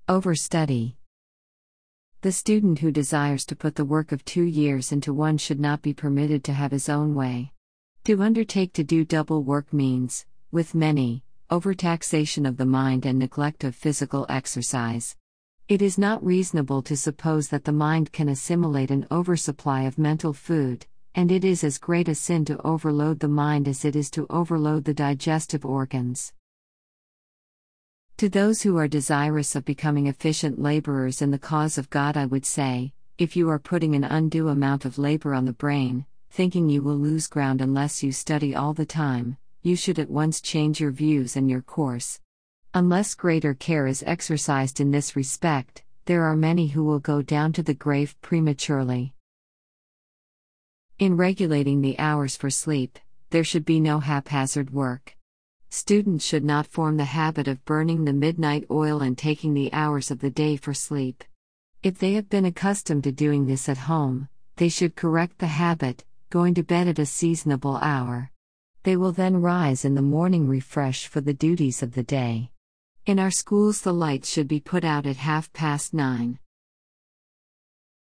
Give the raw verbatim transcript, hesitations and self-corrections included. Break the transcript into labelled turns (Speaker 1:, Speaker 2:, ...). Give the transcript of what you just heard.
Speaker 1: Overstudy. The student who desires to put the work of two years into one should not be permitted to have his own way. To undertake to do double work means, with many, overtaxation of the mind and neglect of physical exercise. It is not reasonable to suppose that the mind can assimilate an oversupply of mental food, and it is as great a sin to overload the mind as it is to overload the digestive organs. To those who are desirous of becoming efficient laborers in the cause of God, I would say, if you are putting an undue amount of labor on the brain, thinking you will lose ground unless you study all the time, you should at once change your views and your course. Unless greater care is exercised in this respect, there are many who will go down to the grave prematurely. In regulating the hours for sleep, there should be no haphazard work. Students should not form the habit of burning the midnight oil and taking the hours of the day for sleep. If they have been accustomed to doing this at home, they should correct the habit, going to bed at a seasonable hour. They will then rise in the morning refreshed for the duties of the day. In our schools, the lights should be put out at half past nine.